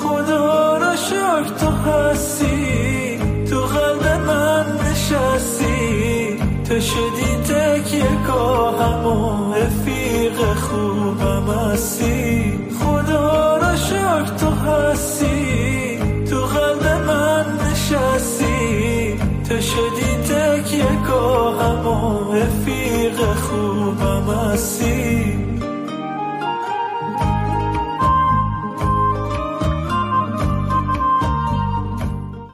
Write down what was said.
خدا را شکر تو هستی، تو قلب من نشستی، تو شدی تکیه گاهم و رفیق خوبم هستی. خدا را شکر تو هستی، تو قلب من نشستی، تو شدی تکیه گاهم و رفیق خوبم هستی.